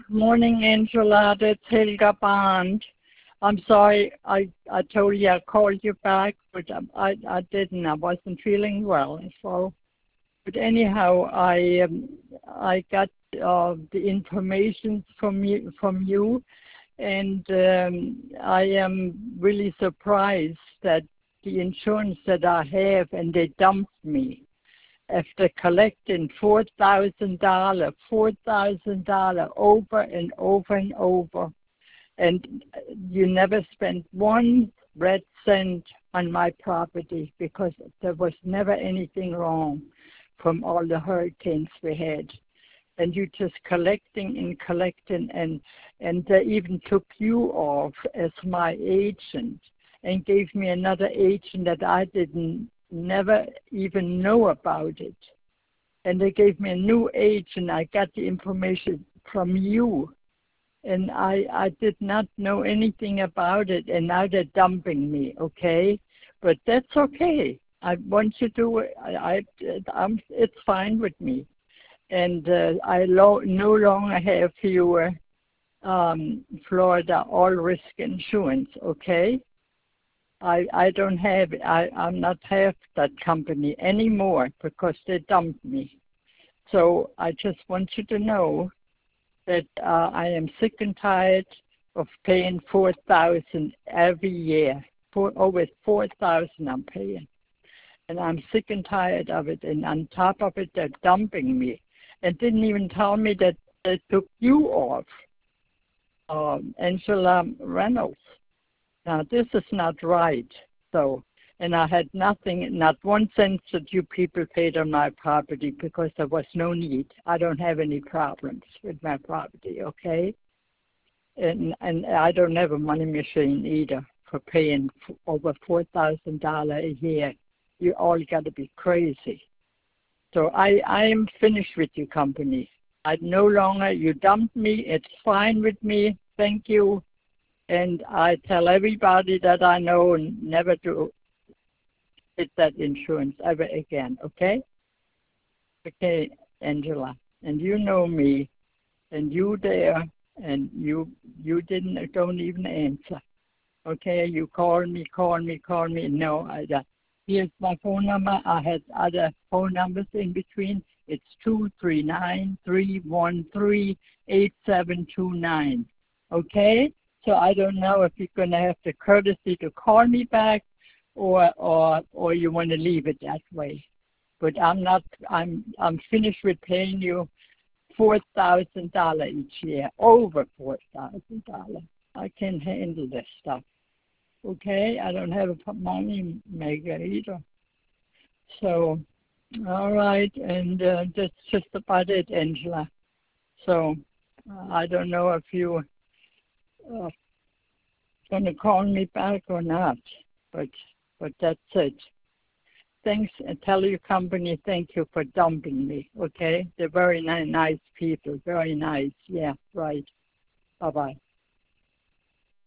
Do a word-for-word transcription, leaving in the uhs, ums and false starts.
Morning, Angela. That's Helga Bond. I'm sorry I, I told you I'd call you back, but I, I didn't. I wasn't feeling well. So, but anyhow, I um, I got uh, the information from you, from you, and um, I am really surprised that the insurance that I have, and they dumped me after collecting four thousand dollars, four thousand dollars over and over and over. And you never spent one red cent on my property because there was never anything wrong from all the hurricanes we had. And you just collecting and collecting, and, and they even took you off as my agent and gave me another agent that I didn't never even know about it. And they gave me a new agent. I got the information from you. And I, I did not know anything about it, and now they're dumping me, okay? But that's okay. I want you to, I, I, I'm, it's fine with me. And uh, I lo- no longer have your um, Florida all-risk insurance, okay? I, I don't have, I, I'm not have that company anymore because they dumped me. So I just want you to know that uh, I am sick and tired of paying four thousand dollars every year. For over four thousand dollars I'm paying. And I'm sick and tired of it. And on top of it, they're dumping me. And didn't even tell me that they took you off, um, Angela Reynolds. Now, this is not right. So, and I had nothing, not one cent that you people paid on my property because there was no need. I don't have any problems with my property, okay? And and I don't have a money machine either for paying f- over four thousand dollars a year. You all got to be crazy. So I, I am finished with your company. I no longer, you dumped me. It's fine with me. Thank you. And I tell everybody that I know never to get that insurance ever again, okay? Okay, Angela. And you know me, and you there, and you you didn't, don't even answer. Okay, you call me, call me, call me. No, I, uh, here's my phone number. I had other phone numbers in between. It's two three nine, three one three, eight seven two nine. Okay? So I don't know if you're going to have the courtesy to call me back, or or or you want to leave it that way. But I'm not. I'm I'm finished with paying you four thousand dollars each year, over four thousand dollars. I can't handle this stuff. Okay, I don't have a money maker either. So, all right, and uh, that's just about it, Angela. So uh, I don't know if you uh, going to call me back or not, but but that's it. Thanks, and tell your company thank you for dumping me, okay? They're very ni- nice people, very nice. Yeah, right. Bye-bye.